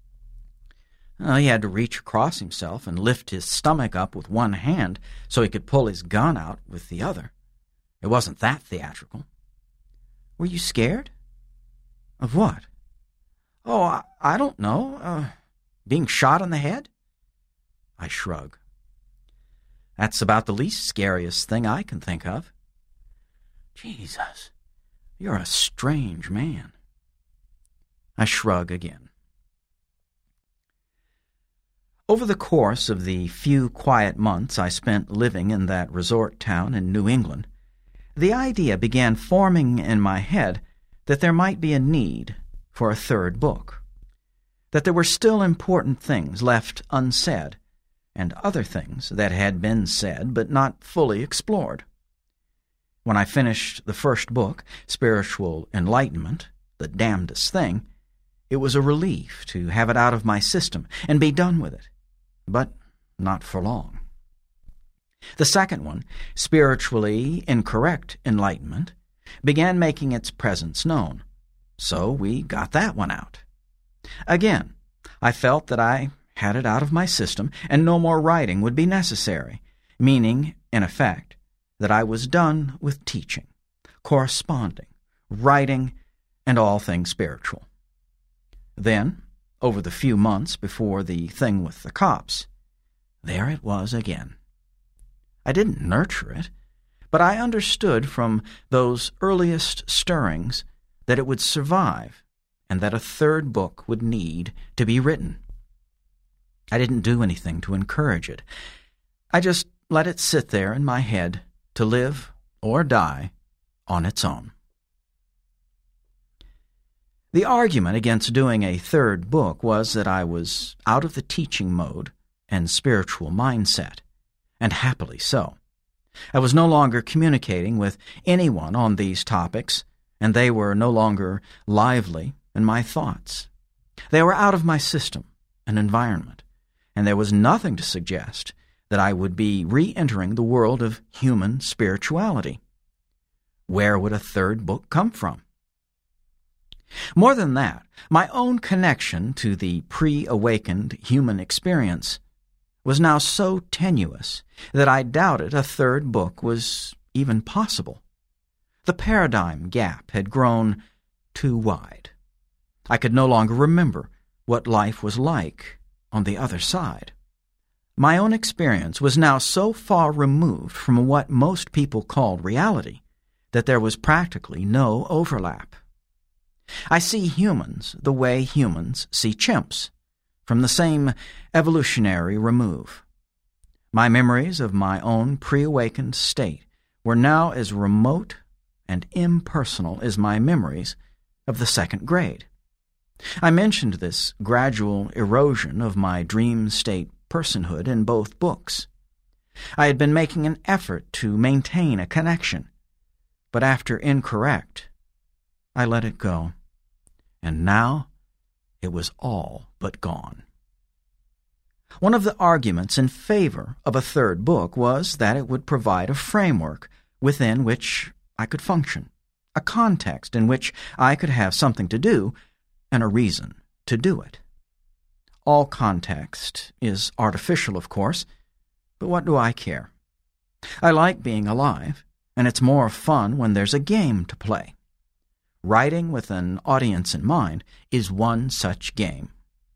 He had to reach across himself and lift his stomach up with one hand so he could pull his gun out with the other. It wasn't that theatrical. "Were you scared?" "Of what?" "Oh, I don't know. Being shot in the head?" I shrug. "That's about the least scariest thing I can think of." "Jesus, you're a strange man." I shrug again. Over the course of the few quiet months I spent living in that resort town in New England, the idea began forming in my head that there might be a need for a third book, that there were still important things left unsaid, and other things that had been said but not fully explored. When I finished the first book, Spiritual Enlightenment, the damnedest thing, it was a relief to have it out of my system and be done with it, but not for long. The second one, Spiritually Incorrect Enlightenment, began making its presence known, so we got that one out. Again, I felt that I had it out of my system and no more writing would be necessary, meaning, in effect, that I was done with teaching, corresponding, writing, and all things spiritual. Then, over the few months before the thing with the cops, there it was again. I didn't nurture it, but I understood from those earliest stirrings that it would survive and that a third book would need to be written. I didn't do anything to encourage it. I just let it sit there in my head to live or die on its own. The argument against doing a third book was that I was out of the teaching mode and spiritual mindset, and happily so. I was no longer communicating with anyone on these topics, and they were no longer lively in my thoughts. They were out of my system and environment, and there was nothing to suggest that I would be re-entering the world of human spirituality. Where would a third book come from? More than that, my own connection to the pre-awakened human experience was now so tenuous that I doubted a third book was even possible. The paradigm gap had grown too wide. I could no longer remember what life was like on the other side. My own experience was now so far removed from what most people called reality that there was practically no overlap. I see humans the way humans see chimps, from the same evolutionary remove. My memories of my own pre-awakened state were now as remote and impersonal as my memories of the second grade. I mentioned this gradual erosion of my dream state personhood in both books. I had been making an effort to maintain a connection, but after Incorrect, I let it go, and now it was all but gone. One of the arguments in favor of a third book was that it would provide a framework within which I could function, a context in which I could have something to do and a reason to do it. All context is artificial, of course, but what do I care? I like being alive, and it's more fun when there's a game to play. Writing with an audience in mind is one such game.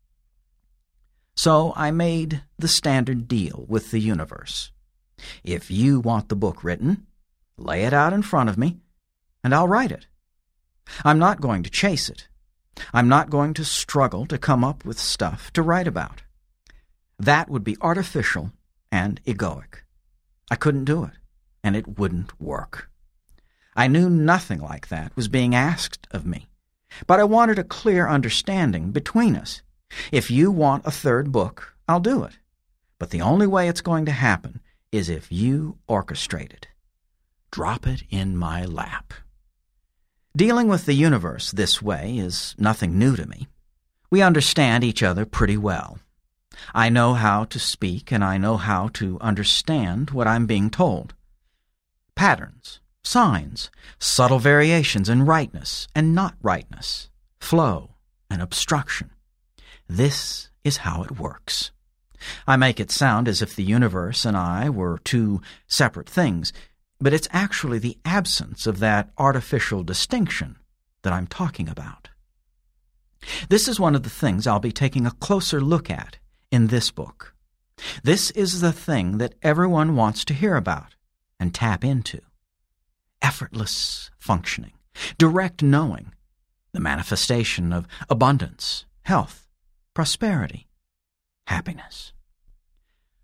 So I made the standard deal with the universe. If you want the book written, lay it out in front of me, and I'll write it. I'm not going to chase it. I'm not going to struggle to come up with stuff to write about. That would be artificial and egoic. I couldn't do it, and it wouldn't work. I knew nothing like that was being asked of me, but I wanted a clear understanding between us. If you want a third book, I'll do it, but the only way it's going to happen is if you orchestrate it. Drop it in my lap. Dealing with the universe this way is nothing new to me. We understand each other pretty well. I know how to speak, and I know how to understand what I'm being told. Patterns, signs, subtle variations in rightness and not rightness, flow and obstruction. This is how it works. I make it sound as if the universe and I were two separate things, but it's actually the absence of that artificial distinction that I'm talking about. This is one of the things I'll be taking a closer look at in this book. This is the thing that everyone wants to hear about and tap into. Effortless functioning, direct knowing, the manifestation of abundance, health, prosperity, happiness.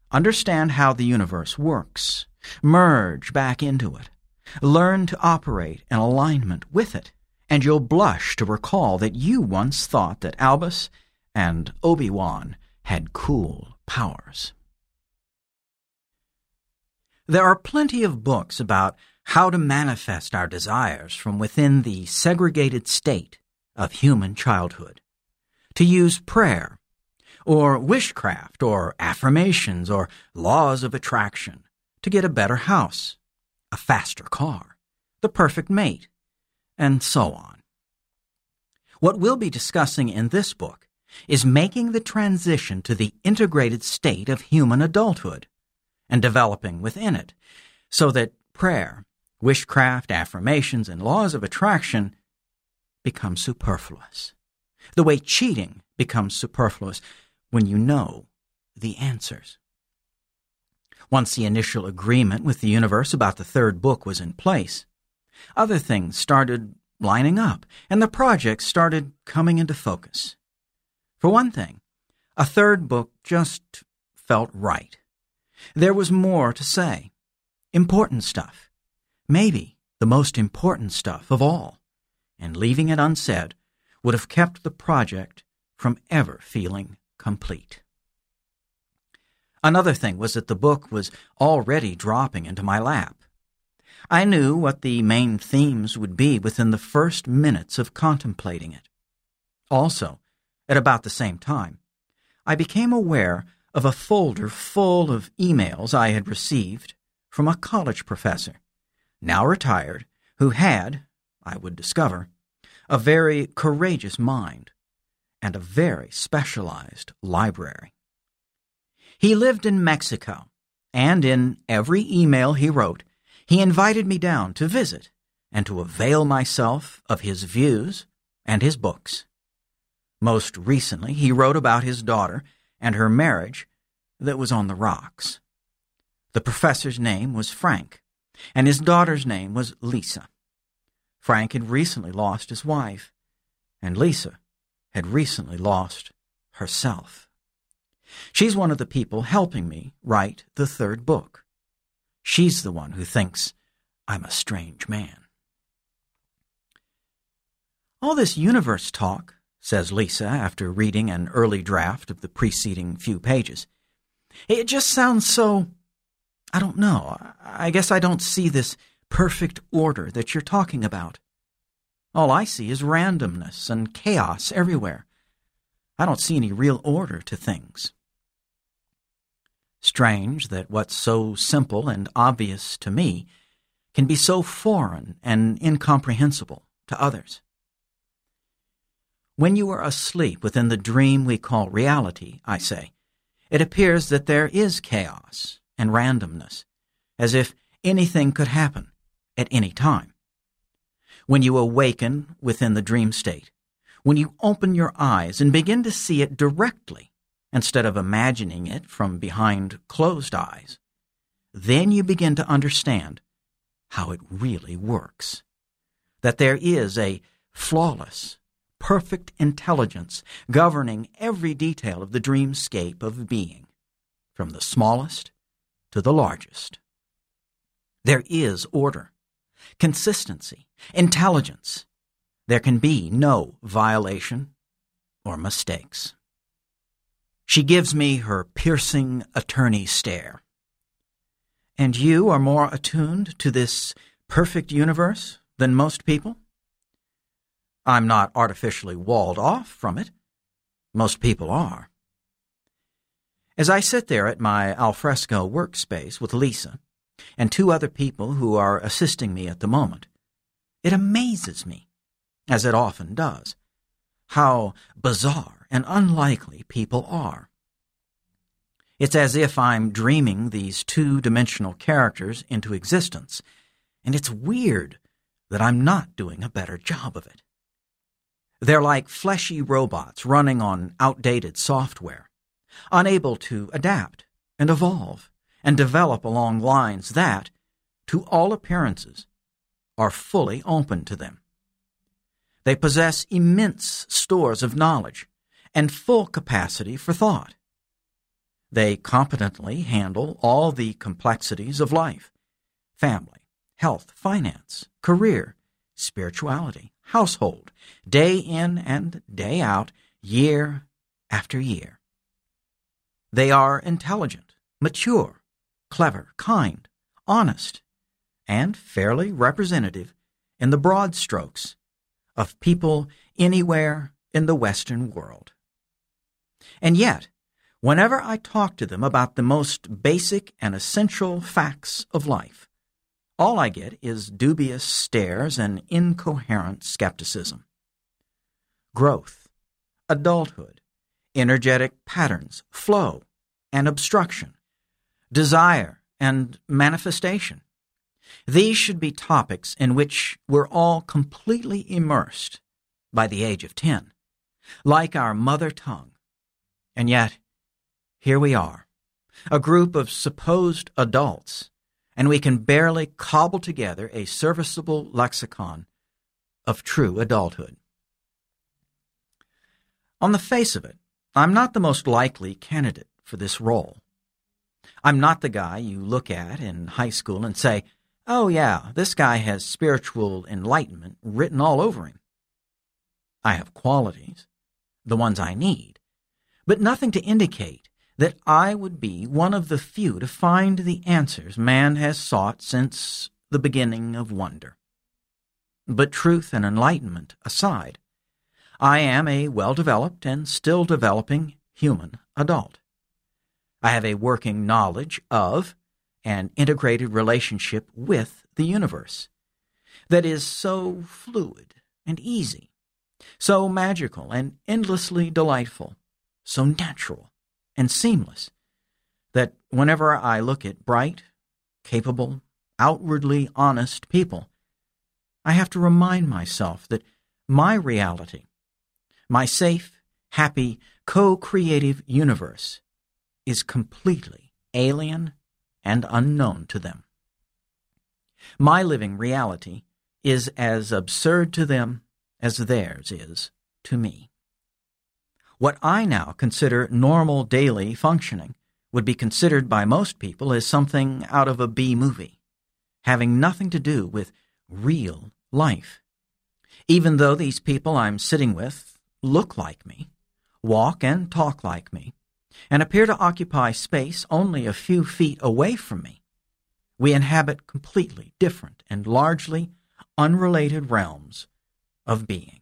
Understand how the universe works. Merge back into it. Learn to operate in alignment with it, and you'll blush to recall that you once thought that Albus and Obi-Wan had cool powers. There are plenty of books about how to manifest our desires from within the segregated state of human childhood. To use prayer, or wishcraft, or affirmations, or laws of attraction to get a better house, a faster car, the perfect mate, and so on. What we'll be discussing in this book is making the transition to the integrated state of human adulthood and developing within it so that prayer, wishcraft, affirmations, and laws of attraction become superfluous. The way cheating becomes superfluous when you know the answers. Once the initial agreement with the universe about the third book was in place, other things started lining up, and the project started coming into focus. For one thing, a third book just felt right. There was more to say. Important stuff. Maybe the most important stuff of all. And leaving it unsaid would have kept the project from ever feeling complete. Another thing was that the book was already dropping into my lap. I knew what the main themes would be within the first minutes of contemplating it. Also, at about the same time, I became aware of a folder full of emails I had received from a college professor, now retired, who had, I would discover, a very courageous mind and a very specialized library. He lived in Mexico, and in every email he wrote, he invited me down to visit and to avail myself of his views and his books. Most recently, he wrote about his daughter and her marriage that was on the rocks. The professor's name was Frank, and his daughter's name was Lisa. Frank had recently lost his wife, and Lisa had recently lost herself. She's one of the people helping me write the third book. She's the one who thinks I'm a strange man. All this universe talk, says Lisa after reading an early draft of the preceding few pages, it just sounds so, I don't know, I guess I don't see this perfect order that you're talking about. All I see is randomness and chaos everywhere. I don't see any real order to things. Strange that what's so simple and obvious to me can be so foreign and incomprehensible to others. When you are asleep within the dream we call reality, I say, it appears that there is chaos and randomness, as if anything could happen at any time. When you awaken within the dream state, when you open your eyes and begin to see it directly, instead of imagining it from behind closed eyes, then you begin to understand how it really works. That there is a flawless, perfect intelligence governing every detail of the dreamscape of being, from the smallest to the largest. There is order, consistency, intelligence. There can be no violation or mistakes. She gives me her piercing attorney stare. And you are more attuned to this perfect universe than most people? I'm not artificially walled off from it. Most people are. As I sit there at my alfresco workspace with Lisa and two other people who are assisting me at the moment, it amazes me, as it often does, how bizarre and unlikely people are. It's as if I'm dreaming these two-dimensional characters into existence, and it's weird that I'm not doing a better job of it. They're like fleshy robots running on outdated software, unable to adapt and evolve and develop along lines that, to all appearances, are fully open to them. They possess immense stores of knowledge and full capacity for thought. They competently handle all the complexities of life: family, health, finance, career, spirituality, household, day in and day out, year after year. They are intelligent, mature, clever, kind, honest, and fairly representative in the broad strokes of people anywhere in the Western world. And yet, whenever I talk to them about the most basic and essential facts of life, all I get is dubious stares and incoherent skepticism. Growth, adulthood, energetic patterns, flow and obstruction, desire and manifestation. These should be topics in which we're all completely immersed by the age of 10, like our mother tongue. And yet, here we are, a group of supposed adults, and we can barely cobble together a serviceable lexicon of true adulthood. On the face of it, I'm not the most likely candidate for this role. I'm not the guy you look at in high school and say, "Oh yeah, this guy has spiritual enlightenment written all over him." I have qualities, the ones I need, but nothing to indicate that I would be one of the few to find the answers man has sought since the beginning of wonder. But truth and enlightenment aside, I am a well-developed and still developing human adult. I have a working knowledge of and integrated relationship with the universe that is so fluid and easy, so magical and endlessly delightful, so natural and seamless, that whenever I look at bright, capable, outwardly honest people, I have to remind myself that my reality, my safe, happy, co-creative universe, is completely alien and unknown to them. My living reality is as absurd to them as theirs is to me. What I now consider normal daily functioning would be considered by most people as something out of a B-movie, having nothing to do with real life, even though these people I'm sitting with look like me, walk and talk like me, and appear to occupy space only a few feet away from me. We inhabit completely different and largely unrelated realms of being.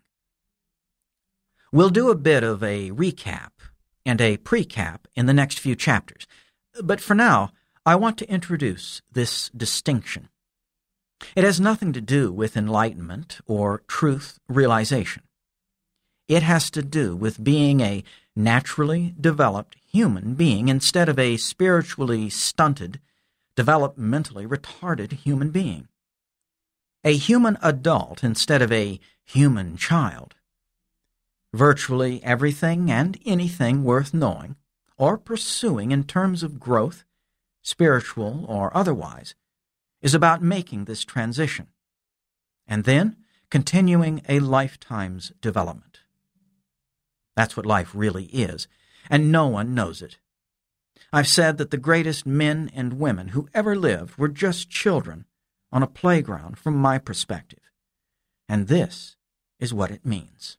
We'll do a bit of a recap and a pre-cap in the next few chapters, but for now, I want to introduce this distinction. It has nothing to do with enlightenment or truth realization. It has to do with being a naturally developed human being instead of a spiritually stunted, developmentally retarded human being. A human adult instead of a human child. Virtually everything and anything worth knowing or pursuing in terms of growth, spiritual or otherwise, is about making this transition, and then continuing a lifetime's development. That's what life really is, and no one knows it. I've said that the greatest men and women who ever lived were just children on a playground from my perspective, and this is what it means.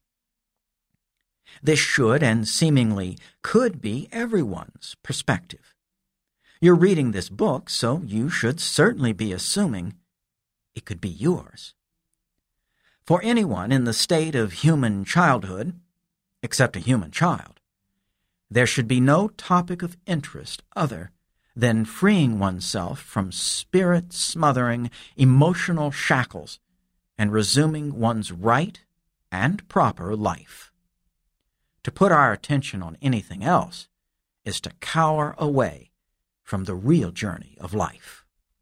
This should and seemingly could be everyone's perspective. You're reading this book, so you should certainly be assuming it could be yours. For anyone in the state of human childhood, except a human child, there should be no topic of interest other than freeing oneself from spirit-smothering emotional shackles and resuming one's right and proper life. To put our attention on anything else is to cower away from the real journey of life.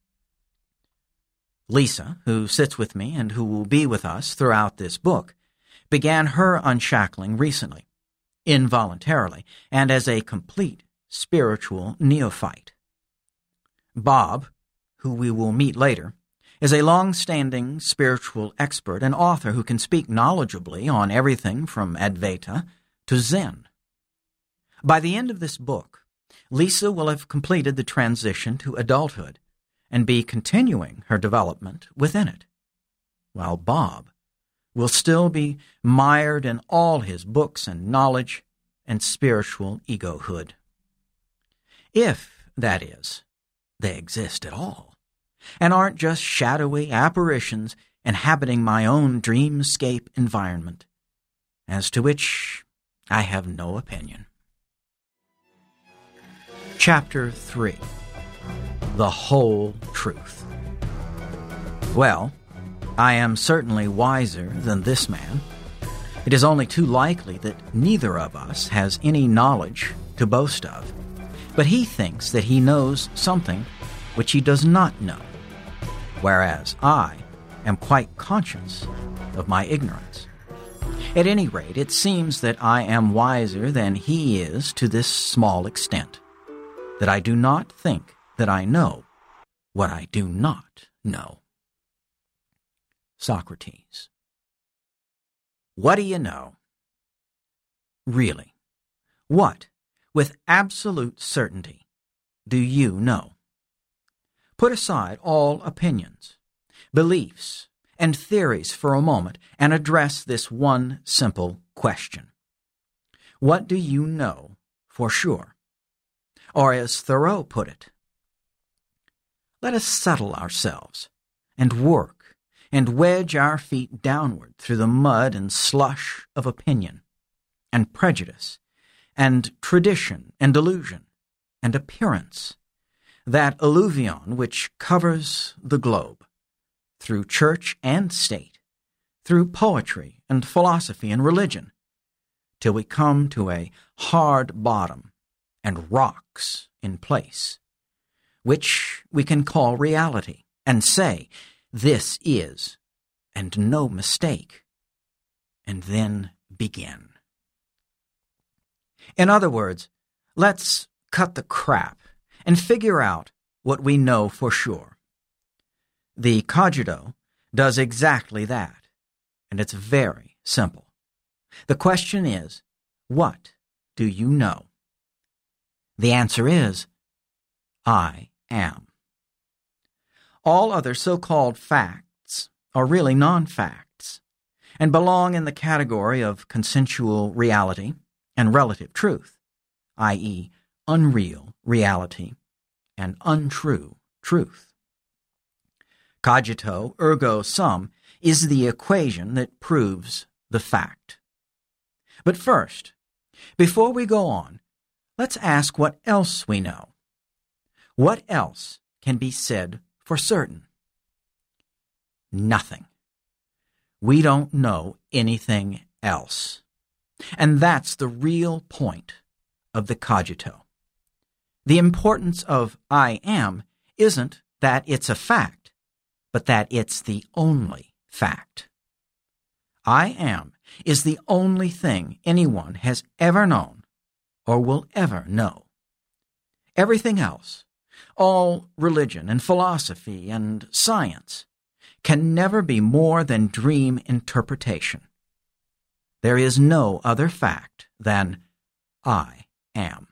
Lisa, who sits with me and who will be with us throughout this book, began her unshackling recently, involuntarily, and as a complete spiritual neophyte. Bob, who we will meet later, is a long-standing spiritual expert and author who can speak knowledgeably on everything from Advaita to Zen. By the end of this book, Lisa will have completed the transition to adulthood and be continuing her development within it, while Bob will still be mired in all his books and knowledge and spiritual egohood. If, that is, they exist at all, and aren't just shadowy apparitions inhabiting my own dreamscape environment, as to which I have no opinion. Chapter 3. The Whole Truth. Well, I am certainly wiser than this man. It is only too likely that neither of us has any knowledge to boast of, but he thinks that he knows something which he does not know, whereas I am quite conscious of my ignorance. At any rate, it seems that I am wiser than he is to this small extent, that I do not think that I know what I do not know. Socrates. What do you know? Really, what, with absolute certainty, do you know? Put aside all opinions, beliefs, and theories for a moment and address this one simple question. What do you know for sure? Or as Thoreau put it, let us settle ourselves and work and wedge our feet downward through the mud and slush of opinion and prejudice and tradition and delusion and appearance, that alluvion which covers the globe, through church and state, through poetry and philosophy and religion, till we come to a hard bottom and rocks in place, which we can call reality, and say, this is, and no mistake, and then begin. In other words, let's cut the crap and figure out what we know for sure. The cogito does exactly that, and it's very simple. The question is, what do you know? The answer is, I am. All other so-called facts are really non-facts and belong in the category of consensual reality and relative truth, i.e., unreal reality and untrue truth. Cogito ergo sum is the equation that proves the fact. But first, before we go on, let's ask what else we know. What else can be said for certain? Nothing. We don't know anything else. And that's the real point of the cogito. The importance of I am isn't that it's a fact, but that it's the only fact. I am is the only thing anyone has ever known or will ever know. Everything else, all religion and philosophy and science, can never be more than dream interpretation. There is no other fact than I am.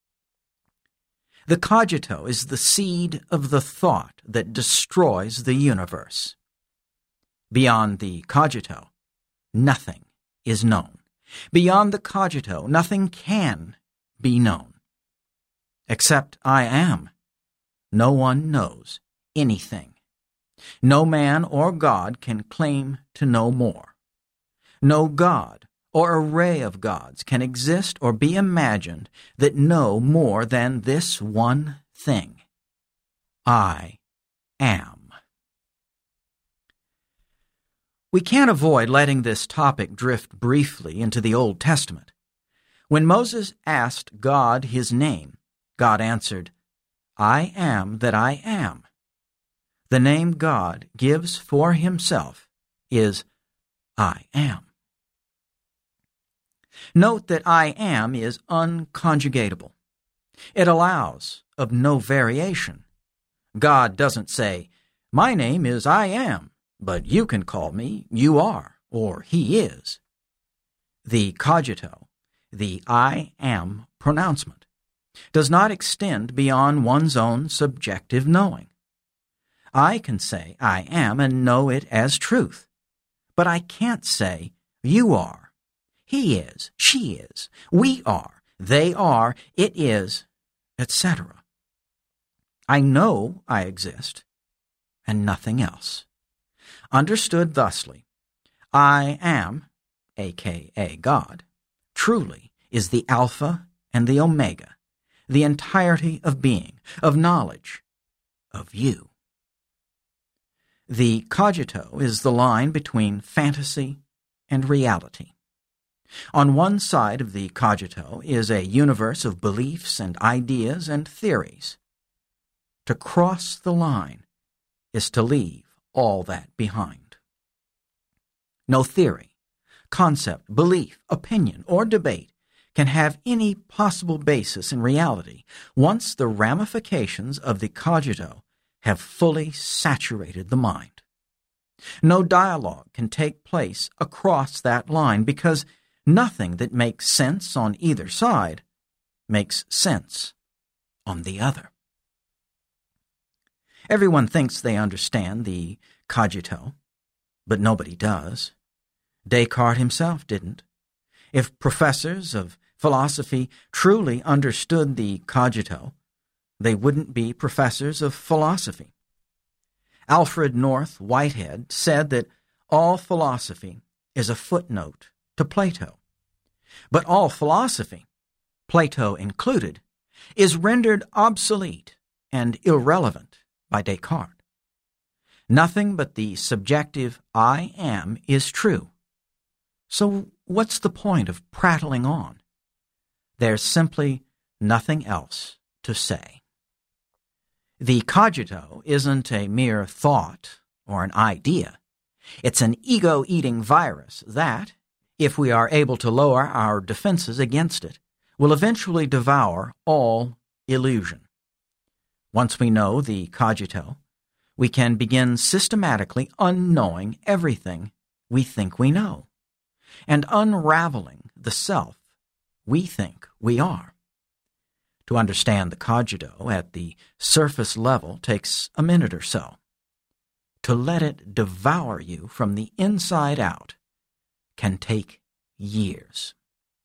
The cogito is the seed of the thought that destroys the universe. Beyond the cogito, nothing is known. Beyond the cogito, nothing can be known. Except I am, no one knows anything. No man or God can claim to know more. No God or array of gods can exist or be imagined that know more than this one thing. I am. We can't avoid letting this topic drift briefly into the Old Testament. When Moses asked God his name, God answered, I am that I am. The name God gives for himself is I am. Note that I am is unconjugatable. It allows of no variation. God doesn't say, my name is I am, but you can call me you are, or he is. The cogito, the I am pronouncement, does not extend beyond one's own subjective knowing. I can say I am and know it as truth, but I can't say you are, he is, she is, we are, they are, it is, etc. I know I exist, and nothing else. Understood thusly, I am, aka God, truly is the Alpha and the Omega, the entirety of being, of knowledge, of you. The cogito is the line between fantasy and reality. On one side of the cogito is a universe of beliefs and ideas and theories. To cross the line is to leave all that behind. No theory, concept, belief, opinion, or debate can have any possible basis in reality once the ramifications of the cogito have fully saturated the mind. No dialogue can take place across that line because nothing that makes sense on either side makes sense on the other. Everyone thinks they understand the cogito, but nobody does. Descartes himself didn't. If professors of philosophy truly understood the cogito, they wouldn't be professors of philosophy. Alfred North Whitehead said that all philosophy is a footnote to Plato. But all philosophy, Plato included, is rendered obsolete and irrelevant by Descartes. Nothing but the subjective I am is true. So what's the point of prattling on? There's simply nothing else to say. The cogito isn't a mere thought or an idea. It's an ego-eating virus that, if we are able to lower our defenses against it, will eventually devour all illusion. Once we know the cogito, we can begin systematically unknowing everything we think we know, and unraveling the self we think we are. To understand the cogito at the surface level takes a minute or so. To let it devour you from the inside out can take years.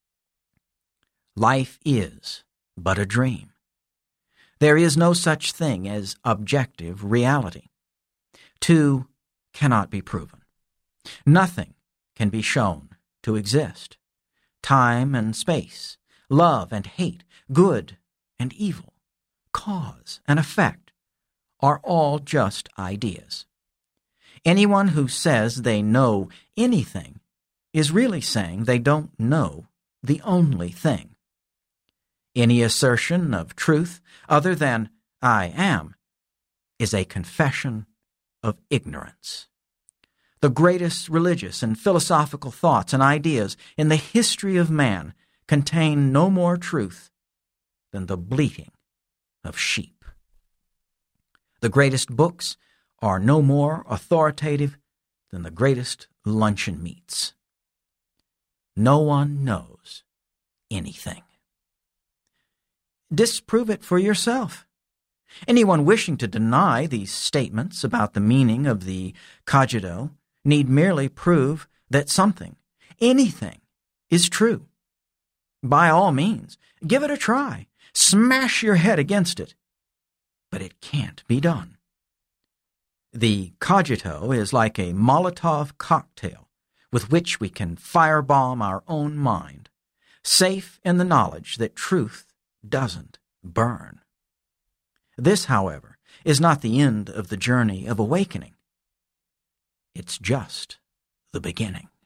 Life is but a dream. There is no such thing as objective reality. Two cannot be proven. Nothing can be shown to exist. Time and space, love and hate, good and evil, cause and effect are all just ideas. Anyone who says they know anything is really saying they don't know the only thing. Any assertion of truth other than I am is a confession of ignorance. The greatest religious and philosophical thoughts and ideas in the history of man contain no more truth than the bleating of sheep. The greatest books are no more authoritative than the greatest luncheon meats. No one knows anything. Disprove it for yourself. Anyone wishing to deny these statements about the meaning of the cogito need merely prove that something, anything, is true. By all means, give it a try. Smash your head against it. But it can't be done. The cogito is like a Molotov cocktail with which we can firebomb our own mind, safe in the knowledge that truth doesn't burn. This, however, is not the end of the journey of awakening. It's just the beginning.